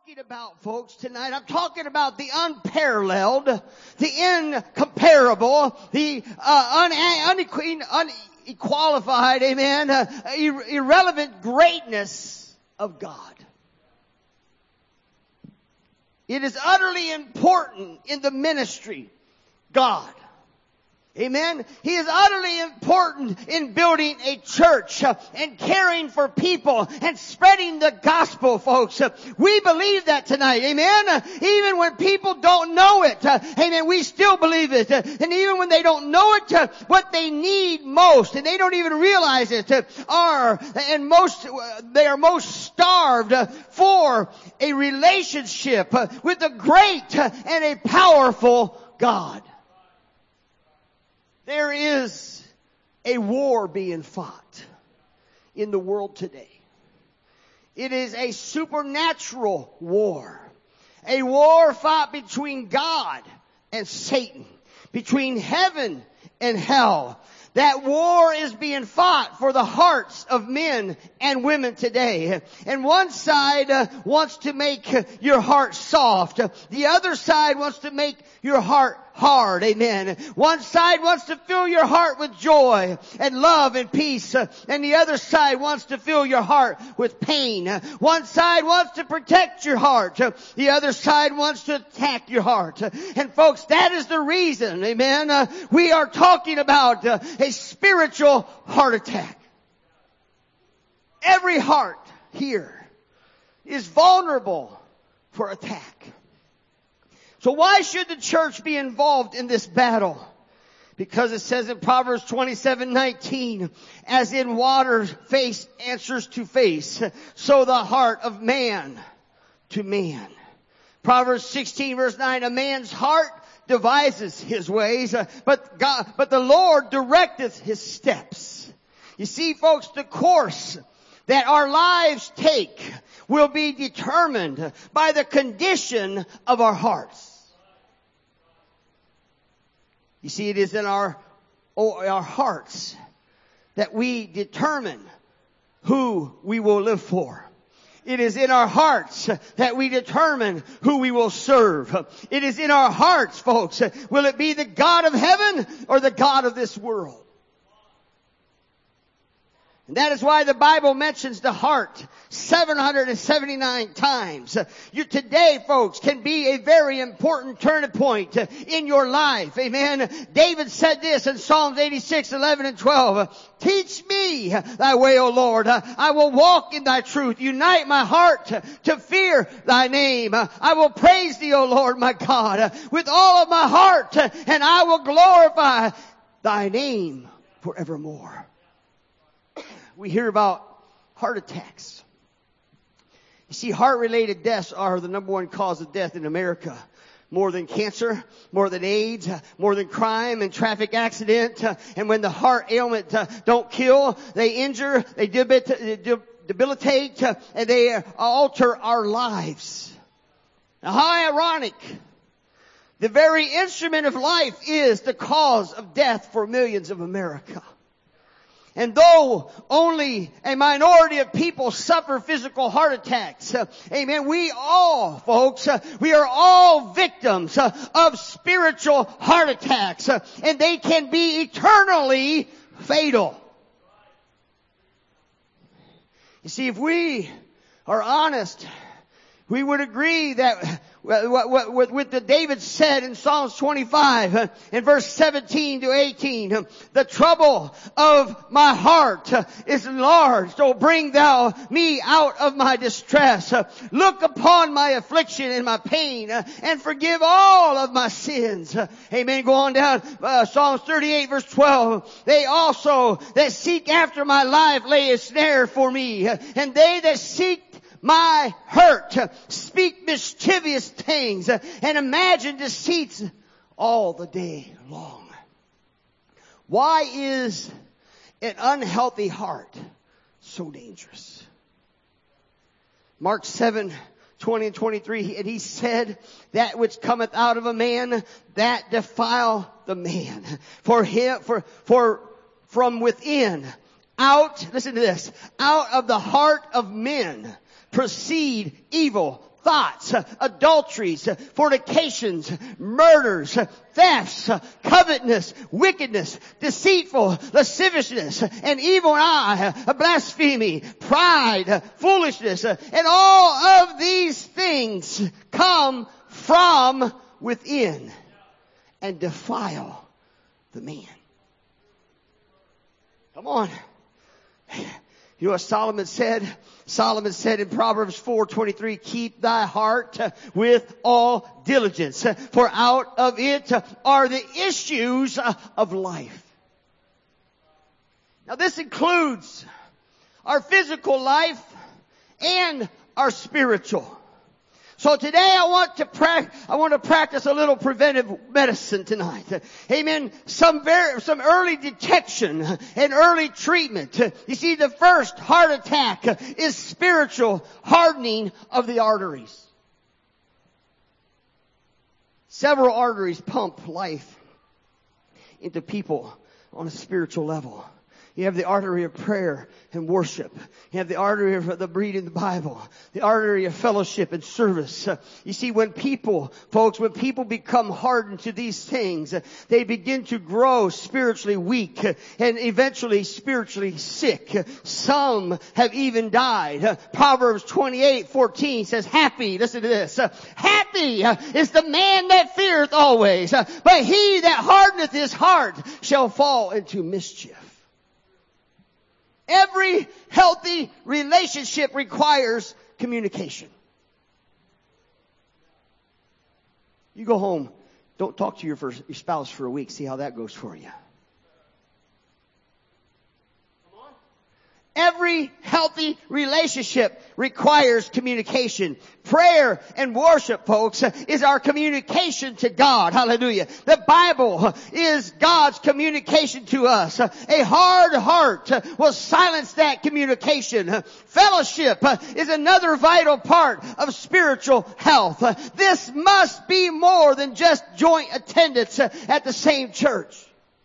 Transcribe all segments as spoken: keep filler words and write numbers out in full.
talking about, folks, tonight. I'm talking about the unparalleled, the incomparable, the uh, un- un- unqualified, amen, uh, ir- irrelevant greatness of God. It is utterly important in the ministry, God. Amen. He is utterly important in building a church uh, and caring for people and spreading the gospel, folks. Uh, we believe that tonight. Amen. Uh, even when people don't know it. Uh, amen. We still believe it. Uh, and even when they don't know it, uh, what they need most, and they don't even realize it, uh, are, and most, uh, they are most starved uh, for a relationship uh, with a great uh, and a powerful God. There is a war being fought in the world today. It is a supernatural war. A war fought between God and Satan, between heaven and hell. That war is being fought for the hearts of men and women today. And one side uh, wants to make your heart soft. The other side wants to make your heart hard. Amen. One side wants to fill your heart with joy and love and peace. Uh, and the other side wants to fill your heart with pain. Uh, one side wants to protect your heart. Uh, the other side wants to attack your heart. Uh, and folks, that is the reason, amen, uh, we are talking about uh, a spiritual heart attack. Every heart here is vulnerable for attack. So why should the church be involved in this battle? Because it says in Proverbs twenty-seven nineteen, as in water face answers to face, so the heart of man to man. Proverbs sixteen verse nine, a man's heart devises his ways, but God, but the Lord directeth his steps. You see, folks, the course that our lives take will be determined by the condition of our hearts. You see, it is in our, oh, our hearts that we determine who we will live for. It is in our hearts that we determine who we will serve. It is in our hearts, folks. Will it be the God of heaven or the God of this world? And that is why the Bible mentions the heart seven hundred seventy-nine times. You today, folks, can be a very important turning point in your life. Amen. David said this in Psalms eighty-six, eleven and twelve. Teach me thy way, O Lord. I will walk in thy truth. Unite my heart to fear thy name. I will praise thee, O Lord, my God, with all of my heart, and I will glorify thy name forevermore. We hear about heart attacks. You see, heart-related deaths are the number one cause of death in America. More than cancer, more than AIDS, more than crime and traffic accident. And when the heart ailment don't kill, they injure, they debilitate, and they alter our lives. Now, how ironic. The very instrument of life is the cause of death for millions of America. And though only a minority of people suffer physical heart attacks, uh, amen, we all, folks, uh, we are all victims uh, of spiritual heart attacks, uh, and they can be eternally fatal. You see, if we are honest, we would agree that what, what, what, what the David said in Psalms twenty-five, uh, in verse seventeen to eighteen, uh, the trouble of my heart uh, is enlarged. Oh, bring thou me out of my distress. Uh, look upon my affliction and my pain, uh, and forgive all of my sins. Uh, amen. Go on down, uh, Psalms thirty-eight verse twelve. They also that seek after my life lay a snare for me, uh, and they that seek my hurt speak mischievous things and imagine deceits all the day long. Why is an unhealthy heart so dangerous? Mark seven, twenty and twenty-three, and he said, that which cometh out of a man, that defile the man. For him, for, for from within, out, listen to this, out of the heart of men proceed evil thoughts, adulteries, fornications, murders, thefts, covetousness, wickedness, deceitful, lasciviousness, an evil eye, blasphemy, pride, foolishness, and all of these things come from within and defile the man. Come on. You know what Solomon said? Solomon said in Proverbs four twenty-three, keep thy heart with all diligence, for out of it are the issues of life. Now this includes our physical life and our spiritual. So today I want to pra- I want to practice a little preventive medicine tonight. Amen. Some very, some early detection and early treatment. You see, the first heart attack is spiritual hardening of the arteries. Several arteries pump life into people on a spiritual level. You have the artery of prayer and worship. You have the artery of the reading the Bible. The artery of fellowship and service. Uh, you see, when people, folks, when people become hardened to these things, uh, they begin to grow spiritually weak uh, and eventually spiritually sick. Uh, some have even died. Uh, Proverbs twenty-eight fourteen says, happy, listen to this, uh, happy uh, is the man that feareth always, uh, but he that hardeneth his heart shall fall into mischief. Every healthy relationship requires communication. You go home, don't talk to your, first, your spouse for a week, see how that goes for you. Every healthy relationship requires communication. Prayer and worship, folks, is our communication to God. Hallelujah. The Bible is God's communication to us. A hard heart will silence that communication. Fellowship is another vital part of spiritual health. This must be more than just joint attendance at the same church.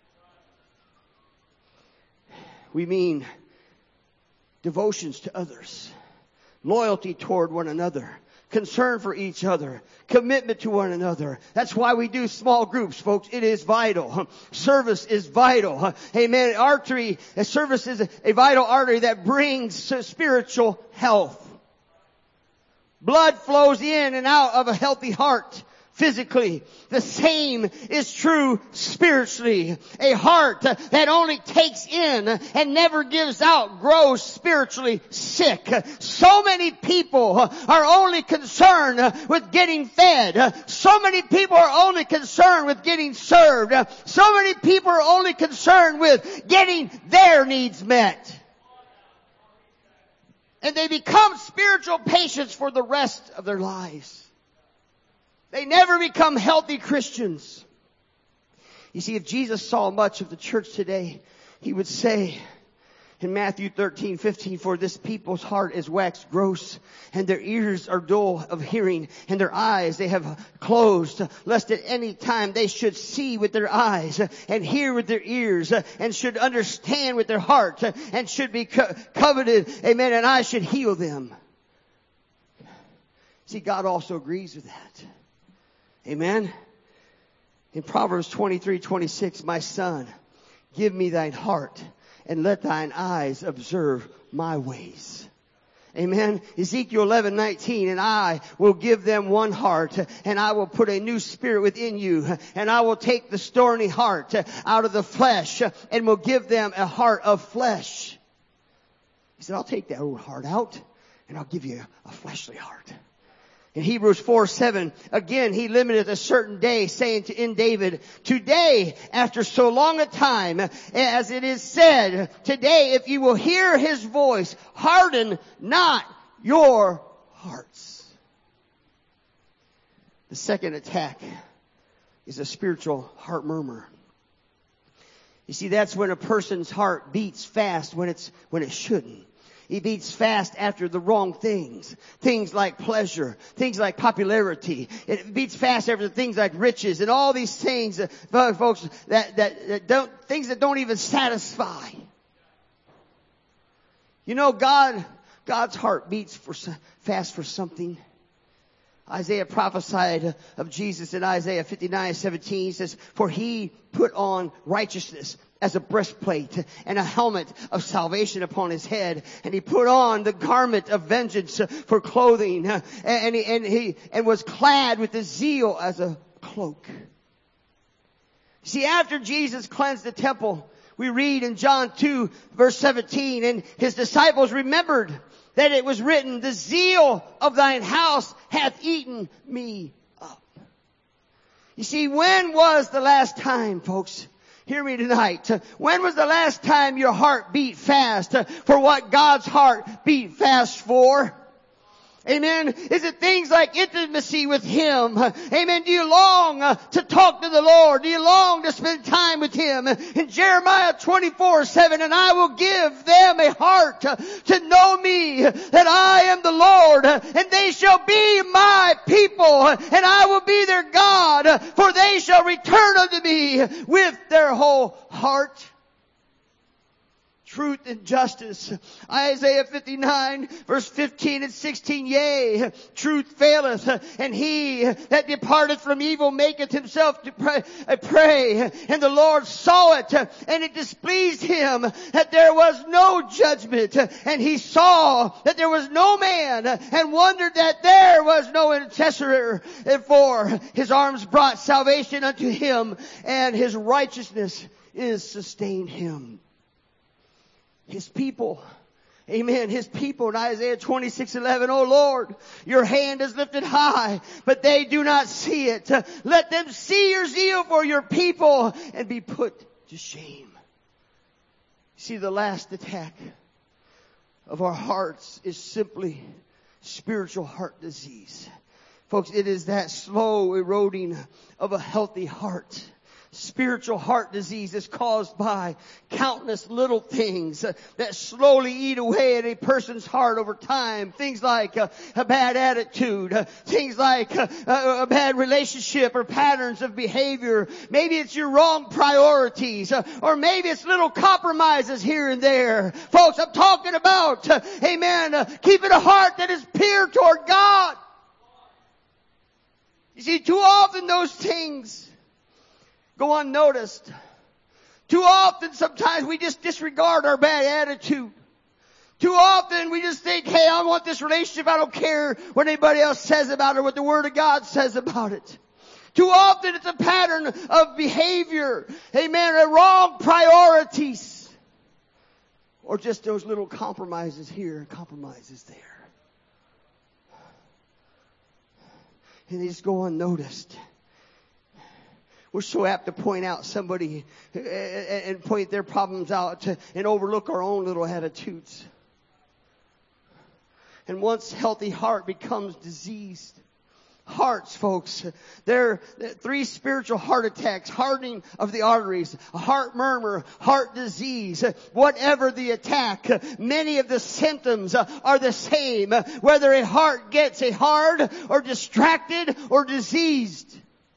We mean devotions to others, loyalty toward one another, concern for each other, commitment to one another. That's why we do small groups, folks. It is vital. Service is vital. Amen. Artery, service is a vital artery that brings spiritual health. Blood flows in and out of a healthy heart. Physically, the same is true spiritually. A heart that only takes in and never gives out grows spiritually sick. So many people are only concerned with getting fed. So many people are only concerned with getting served. So many people are only concerned with getting their needs met. And they become spiritual patients for the rest of their lives. They never become healthy Christians. You see, if Jesus saw much of the church today, he would say in Matthew thirteen fifteen, for this people's heart is waxed gross, and their ears are dull of hearing, and their eyes they have closed, lest at any time they should see with their eyes, and hear with their ears, and should understand with their heart, and should be co- coveted, amen, and I should heal them. See, God also agrees with that. Amen. In Proverbs twenty-three twenty-six, my son, give me thine heart and let thine eyes observe my ways. Amen. Ezekiel eleven nineteen, and I will give them one heart, and I will put a new spirit within you, and I will take the stony heart out of the flesh, and will give them a heart of flesh. He said, I'll take that old heart out, and I'll give you a fleshly heart. In Hebrews four seven, again, he limited a certain day, saying to in David, today, after so long a time, as it is said, today, if you will hear his voice, harden not your hearts. The second attack is a spiritual heart murmur. You see, that's when a person's heart beats fast when it's, when it shouldn't. He beats fast after the wrong things. Things like pleasure. Things like popularity. It beats fast after things like riches and all these things, uh, folks, that, that, that don't, things that don't even satisfy. You know, God, God's heart beats for, fast for something Isaiah prophesied of Jesus in Isaiah fifty-nine seventeen. He says, for he put on righteousness as a breastplate and a helmet of salvation upon his head. And he put on the garment of vengeance for clothing. And he, and he, and was clad with the zeal as a cloak. See, after Jesus cleansed the temple, we read in John two verse seventeen, and his disciples remembered that it was written, the zeal of thine house hath eaten me up. You see, when was the last time, folks? Hear me tonight. When was the last time your heart beat fast for what God's heart beat fast for? Amen. Is it things like intimacy with Him? Amen. Do you long uh, to talk to the Lord? Do you long to spend time with Him? In Jeremiah twenty-four seven, and I will give them a heart uh, to know me, that I am the Lord, uh, and they shall be my people, uh, and I will be their God, uh, for they shall return unto me with their whole heart. Truth and justice. Isaiah fifty-nine verse fifteen and sixteen. Yea, truth faileth, and he that departeth from evil maketh himself to pray, a prey. And the Lord saw it, and it displeased him that there was no judgment. And he saw that there was no man, and wondered that there was no intercessor. Therefore his arms brought salvation unto him, and his righteousness is sustained him. His people, amen, His people in Isaiah twenty-six eleven, O Lord, your hand is lifted high, but they do not see it. Let them see your zeal for your people and be put to shame. See, the last attack of our hearts is simply spiritual heart disease. Folks, it is that slow eroding of a healthy heart. Spiritual heart disease is caused by countless little things that slowly eat away at a person's heart over time. Things like a, a bad attitude, uh, things like a, a, a bad relationship or patterns of behavior. Maybe it's your wrong priorities, uh, or maybe it's little compromises here and there. Folks, I'm talking about, uh, amen, uh, keeping a heart that is pure toward God. You see, too often those things go unnoticed. Too often, sometimes we just disregard our bad attitude. Too often we just think, hey, I want this relationship. I don't care what anybody else says about it, what the Word of God says about it. Too often it's a pattern of behavior. Amen. Or wrong priorities. Or just those little compromises here and compromises there. And they just go unnoticed. We're so apt to point out somebody and point their problems out and overlook our own little attitudes. And once healthy heart becomes diseased, hearts, folks, there are three spiritual heart attacks: hardening of the arteries, heart murmur, heart disease. Whatever the attack, many of the symptoms are the same, whether a heart gets a hard or distracted or diseased.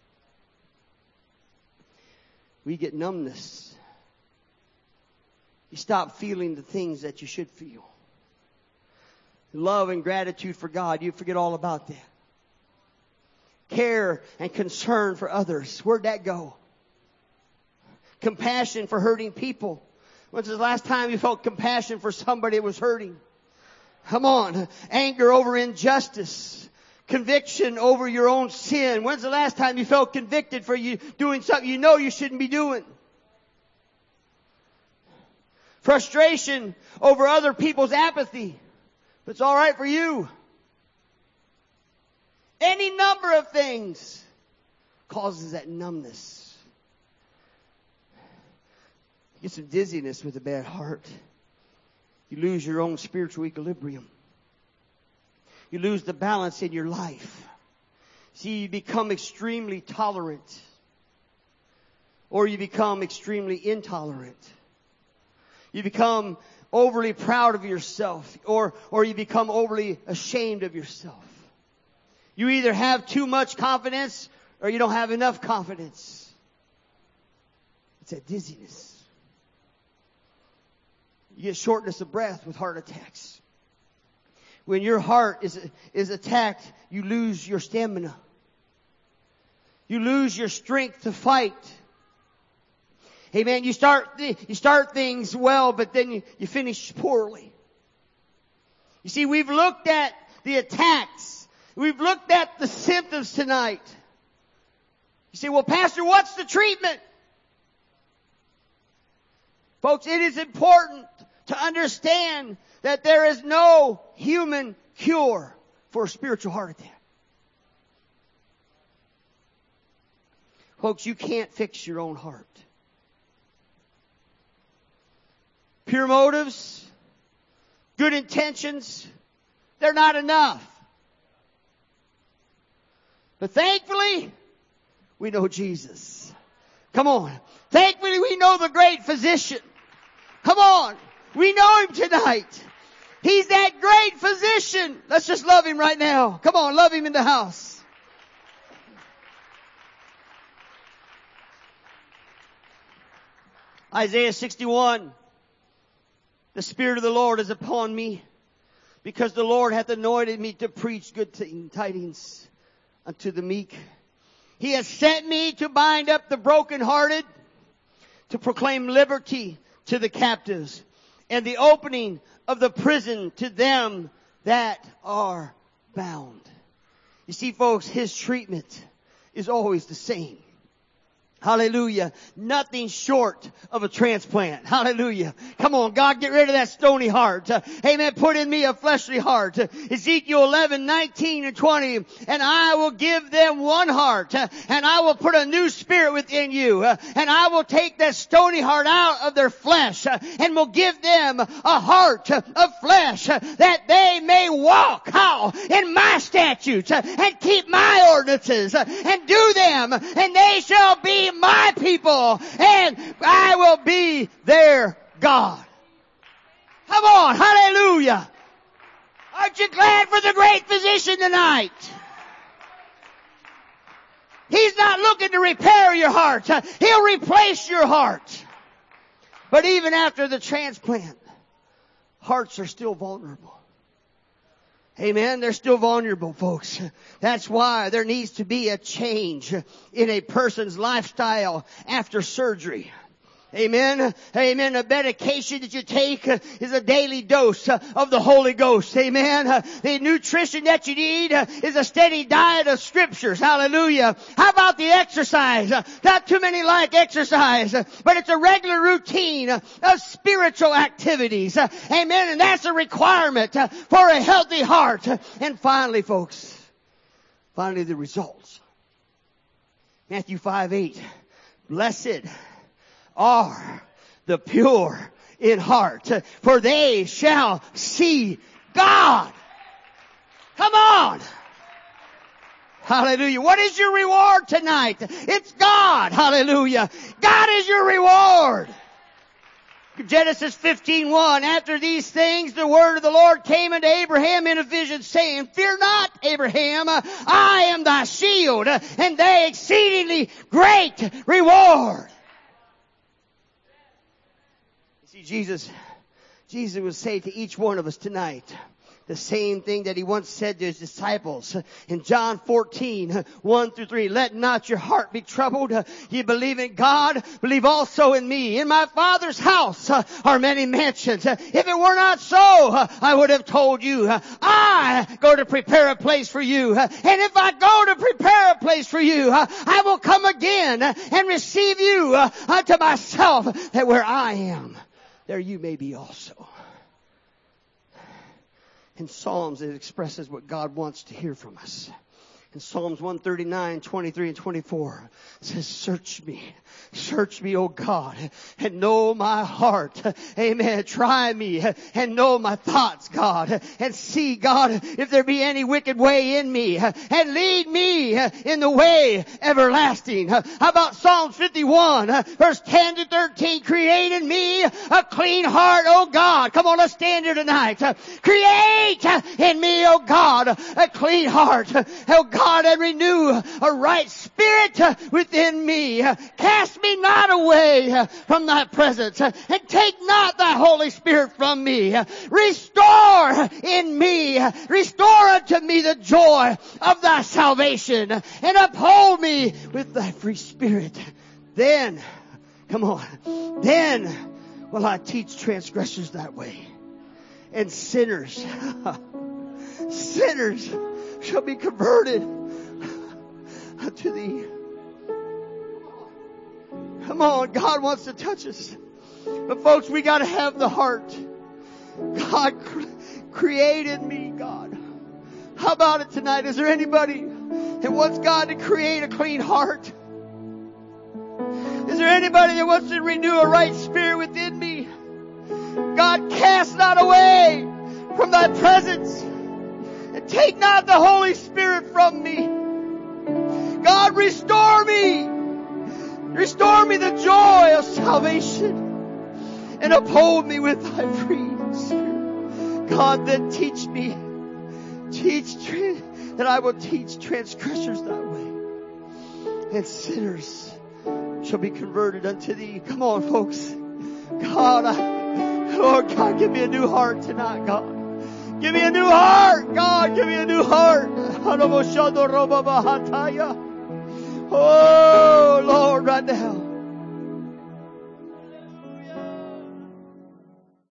We get numbness. You stop feeling the things that you should feel. Love and gratitude for God, you forget all about that. Care and concern for others, where'd that go? Compassion for hurting people. When's the last time you felt compassion for somebody that was hurting? Come on. Anger over injustice. Conviction over your own sin. When's the last time you felt convicted for you doing something you know you shouldn't be doing? Frustration over other people's apathy. If it's all right for you. Any number of things causes that numbness. You get some dizziness with a bad heart. You lose your own spiritual equilibrium. You lose the balance in your life. See, you become extremely tolerant. Or you become extremely intolerant. You become overly proud of yourself. Or, or you become overly ashamed of yourself. You either have too much confidence or you don't have enough confidence. It's that dizziness. You get shortness of breath with heart attacks. When your heart is, is attacked, you lose your stamina. You lose your strength to fight. Amen. You start, you start things well, but then you, you finish poorly. You see, we've looked at the attacks. We've looked at the symptoms tonight. You say, well, Pastor, what's the treatment? Folks, it is important to understand that there is no human cure for a spiritual heart attack. Folks, you can't fix your own heart. Pure motives, good intentions, they're not enough. But thankfully, we know Jesus. Come on. Thankfully, we know the great physician. Come on. We know him tonight. He's that great physician. Let's just love him right now. Come on, love him in the house. Isaiah sixty-one. The Spirit of the Lord is upon me, because the Lord hath anointed me to preach good tidings unto the meek. He has sent me to bind up the brokenhearted, to proclaim liberty to the captives, and the opening of the prison to them that are bound. You see, folks, his treatment is always the same. Hallelujah. Nothing short of a transplant. Hallelujah. Come on, God, get rid of that stony heart. Uh, amen. Put in me a fleshly heart. Uh, Ezekiel eleven, nineteen and twenty. And I will give them one heart. Uh, and I will put a new spirit within you. Uh, and I will take that stony heart out of their flesh. Uh, and will give them a heart uh, of flesh. Uh, that they may walk. How? In my statutes. Uh, and keep my ordinances. Uh, and do them. And they shall be my people, and I will be their God. Come on, hallelujah. Aren't you glad for the great physician tonight? He's not looking to repair your heart. He'll replace your heart. But even after the transplant, hearts are still vulnerable. Amen. They're still vulnerable, folks. That's why there needs to be a change in a person's lifestyle after surgery. Amen. Amen. A medication that you take is a daily dose of the Holy Ghost. Amen. The nutrition that you need is a steady diet of scriptures. Hallelujah. How about the exercise? Not too many like exercise, but it's a regular routine of spiritual activities. Amen. And that's a requirement for a healthy heart. And finally, folks, finally the results. Matthew five eight. Blessed are the pure in heart, for they shall see God. Come on. Hallelujah. What is your reward tonight? It's God. Hallelujah. God is your reward. Genesis fifteen one. After these things, the word of the Lord came unto Abraham in a vision, saying, Fear not, Abraham, I am thy shield, and thy exceedingly great reward. See, Jesus, Jesus would say to each one of us tonight the same thing that he once said to his disciples in John fourteen, one through three. Let not your heart be troubled. You believe in God, believe also in me. In my Father's house are many mansions. If it were not so, I would have told you. I go to prepare a place for you. And if I go to prepare a place for you, I will come again and receive you unto myself, that where I am, there you may be also. In Psalms, it expresses what God wants to hear from us. In Psalms one thirty-nine, twenty-three and twenty-four, it says, Search me. Search me, O God, and know my heart. Amen. Try me and know my thoughts, God. And see, God, if there be any wicked way in me. And lead me in the way everlasting. How about Psalms fifty-one, verse ten to thirteen? Create in me a clean heart, O God. Come on, let's stand here tonight. Create in me, O God, a clean heart. O God. God, and renew a right spirit within me. Cast me not away from thy presence, and take not thy Holy Spirit from me. Restore in me, restore unto me the joy of thy salvation, and uphold me with thy free spirit. Then, come on, then will I teach transgressors that way, and sinners, sinners shall be converted unto thee. Come on, God wants to touch us. But folks, we got to have the heart. God cre- created me, God. How about it tonight? Is there anybody that wants God to create a clean heart? Is there anybody that wants to renew a right spirit within me? God, cast not away from thy presence, and take not the Holy Spirit from me. God, restore me. Restore me the joy of salvation, and uphold me with thy free spirit. God, then teach me, teach that I will teach transgressors that way, and sinners shall be converted unto thee. Come on, folks. God, I, Lord God, give me a new heart tonight, God. Give me a new heart, God. Give me a new heart. Oh, Lord, right now.